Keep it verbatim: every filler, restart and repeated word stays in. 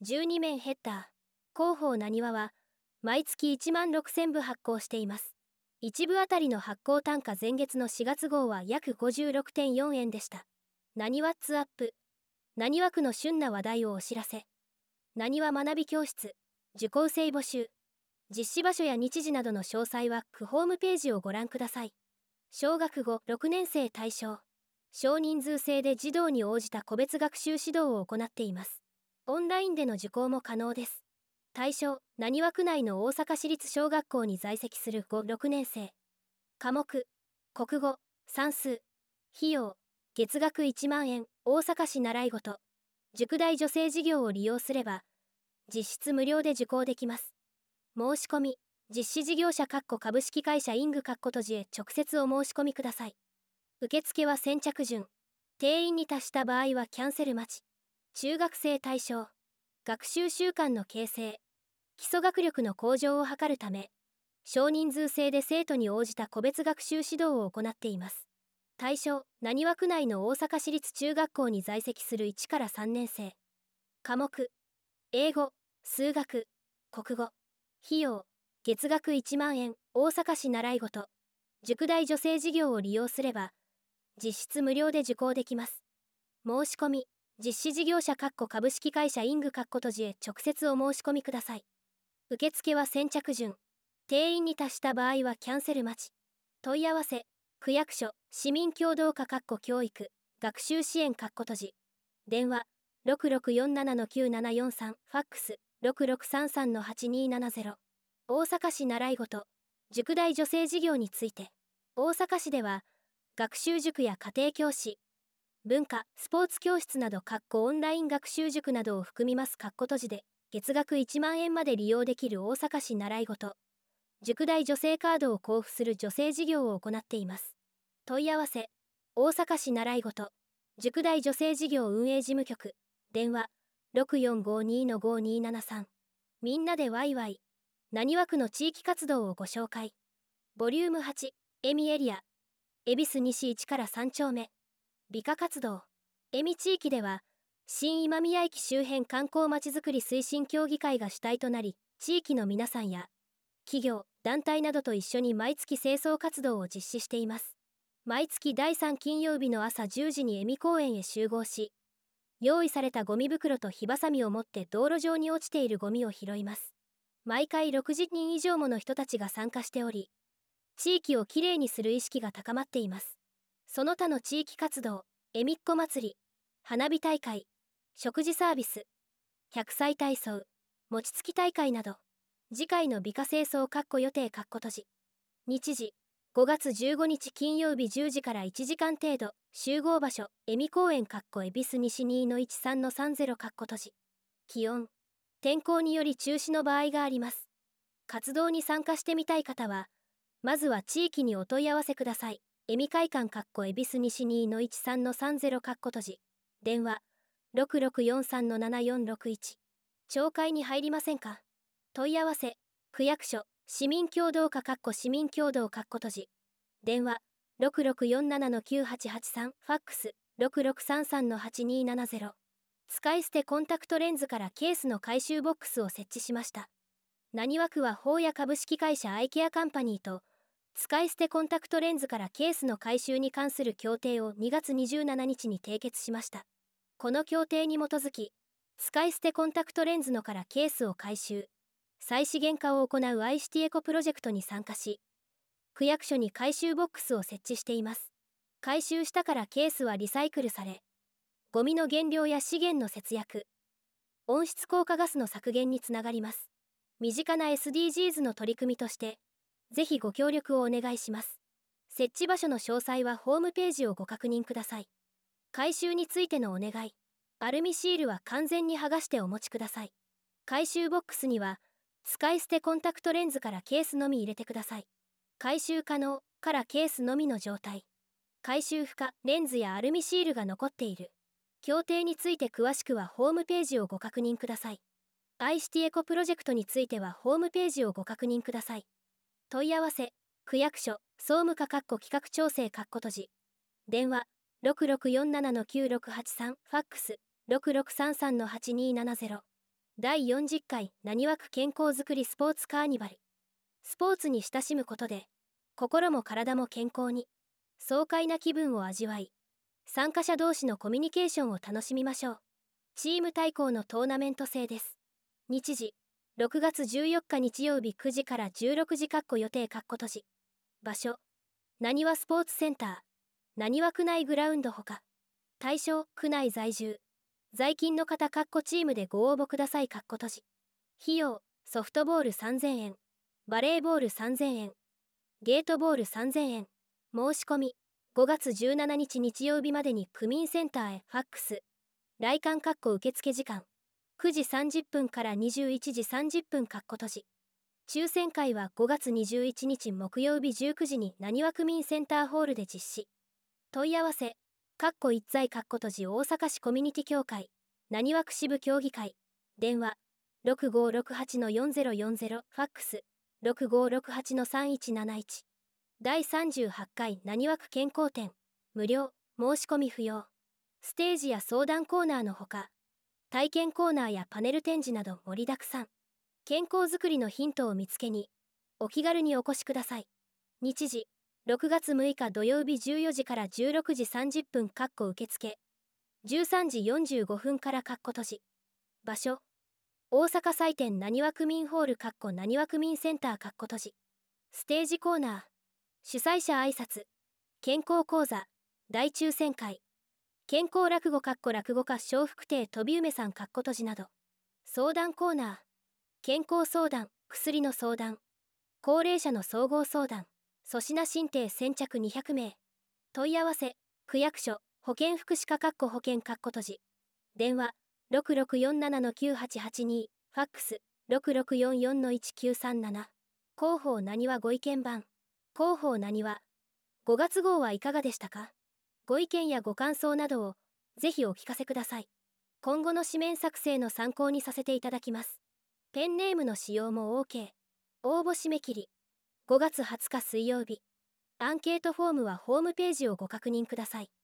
じゅうにめんヘッダー広報なにわは毎月いちまんろくせんぶ発行しています。いち部あたりの発行単価前月のしがつ号は約 ごじゅうろくてんよんえんでした。なにわッツアップ、なにわ区の旬な話題をお知らせ。なにわ学び教室受講生募集。実施場所や日時などの詳細は区ホームページをご覧ください。小学ごろくねん生対象、少人数制で児童に応じた個別学習指導を行っています。オンラインでの受講も可能です。対象、なにわ区内の大阪市立小学校に在籍するごろくねん生。科目、国語、算数。費用、月額いちまんえん、大阪市習い事。塾代助成事業を利用すれば、実質無料で受講できます。申し込み、実施事業者株式会社イング閉じへ直接お申し込みください。受付は先着順。定員に達した場合はキャンセル待ち。中学生対象。学習習慣の形成、基礎学力の向上を図るため、少人数制で生徒に応じた個別学習指導を行っています。対象、なにわ区内の大阪市立中学校に在籍するいちからさんねん生。科目、英語、数学、国語。費用、月額いちまんえん、大阪市習い事。塾代助成事業を利用すれば、実質無料で受講できます。申し込み、実施事業者株式会社イング閉じへ直接お申し込みください。受付は先着順。定員に達した場合はキャンセル待ち。問い合わせ、区役所、市民協働課教育、学習支援閉じ。電話、ろくろくよんななのきゅうななよんさん、ファックス、ろくろくさんさんのはちにーななゼロ。大阪市習い事、塾代助成事業について。大阪市では、学習塾や家庭教師、文化・スポーツ教室などオンライン学習塾などを含みます閉じで、月額いちまんえんまで利用できる大阪市習い事、塾代助成カードを交付する助成事業を行っています。問い合わせ、大阪市習い事、塾代助成事業運営事務局、電話、ろくよんごにのごにーななさん。みんなでワイワイ、なにわ区の地域活動をご紹介。ボリュームはち、恵美エリア、恵比寿西いちからさん丁目。美化活動、恵美地域では、新今宮駅周辺観光まちづくり推進協議会が主体となり、地域の皆さんや、企業、団体などと一緒に毎月清掃活動を実施しています。毎月だいさん金曜日の朝じゅうじに恵美公園へ集合し、用意されたゴミ袋と火ばさみを持って道路上に落ちているゴミを拾います。毎回ろくじゅにん以上もの人たちが参加しており、地域をきれいにする意識が高まっています。その他の地域活動、恵美っ子祭り、花火大会、食事サービス、百歳体操、餅つき大会など、次回の美化清掃予定閉じ。日時、ごがつじゅうごにち金曜日じゅうじからいちじかん程度、集合場所、恵美公園恵比寿西 にのいちさんのさんゼロ閉じ。気温、天候により中止の場合があります。活動に参加してみたい方は、まずは地域にお問い合わせください。恵美会館恵比寿西 にのいちさんのさんゼロ閉じ。電話、ろくろくよんさんのななよんろくいち。懲戒に入りませんか？問い合わせ、区役所、市民協働課市民協働閉じ。電話、ろくろくよんななのきゅうはちはちさん、ファックス、ろくろくさんさんのはちにーななゼロ。使い捨てコンタクトレンズからケースの回収ボックスを設置しました。なにわ区は宝屋株式会社アイケアカンパニーと、使い捨てコンタクトレンズからケースの回収に関する協定をにがつにじゅうしちにちに締結しました。この協定に基づき、使い捨てコンタクトレンズのからケースを回収、再資源化を行うアイシティエコプロジェクトに参加し、区役所に回収ボックスを設置しています。回収したからケースはリサイクルされ、ゴミの減量や資源の節約、温室効果ガスの削減につながります。身近な エスディージーズ の取り組みとして、ぜひご協力をお願いします。設置場所の詳細はホームページをご確認ください。回収についてのお願い。アルミシールは完全に剥がしてお持ちください。回収ボックスには、使い捨てコンタクトレンズからケースのみ入れてください。回収可能からケースのみの状態。回収不可、レンズやアルミシールが残っている。協定について詳しくはホームページをご確認ください。アイシティエコプロジェクトについてはホームページをご確認ください。問い合わせ、区役所、総務課企画調整閉じ。電話、ろくろくよんななのきゅうろくはちさん、ファックス、ろくろくさんさんのはちにーななゼロ。 だいよんじゅっかいなにわ区健康づくりスポーツカーニバル。スポーツに親しむことで心も体も健康に、爽快な気分を味わい、参加者同士のコミュニケーションを楽しみましょう。チーム対抗のトーナメント制です。日時ろくがつじゅうよっか日曜日くじからじゅうろくじ予定閉じ。場所なにわスポーツセンター、なにわ区内グラウンドほか。対象区内在住在勤の方チームでご応募ください閉じ。費用ソフトボールさんぜんえん、バレーボールさんぜんえん、ゲートボールさんぜんえん。申し込みごがつじゅうしちにち日曜日までに区民センターへファックス。来館受付時間くじさんじゅっぷんからにじゅういちじさんじゅっぷん閉じ。抽選会はごがつにじゅういちにち木曜日じゅうくじになにわ区民センターホールで実施。問い合わせ一在閉じ大阪市コミュニティ協会なにわ区支部協議会。電話ろくごろくはちのよんぜろよんぜろ、ファックスろくごろくはちのさんいちなないち。だいさんじゅうはちかいなにわ区健康展無料、申し込み不要。ステージや相談コーナーのほか、体験コーナーやパネル展示など盛りだくさん。健康づくりのヒントを見つけにお気軽にお越しください。日時ろくがつむいか土曜日じゅうよじからじゅうろくじさんじゅっぷん受付、じゅうさんじよんじゅうごふんから閉じ。場所大阪祭典なにわ区民ホールなにわ区民センター閉じ。ステージコーナー主催者挨拶、健康講座、大抽選会、健康落語落語家笑福亭飛梅さん閉じなど。相談コーナー健康相談、薬の相談、高齢者の総合相談、粗品進呈先着にひゃくめい。問い合わせ区役所保健福祉課保健閉じ。電話ろくろくよんななのきゅうはちはちに、ファックスろくろくよんよんのいちきゅうさんなな。広報なにわご意見番広報なにわごがつ号はいかがでしたか。ご意見やご感想などをぜひお聞かせください。今後の紙面作成の参考にさせていただきます。ペンネームの使用も OK。 応募締め切りごがつはつか水曜日。アンケートフォームはホームページをご確認ください。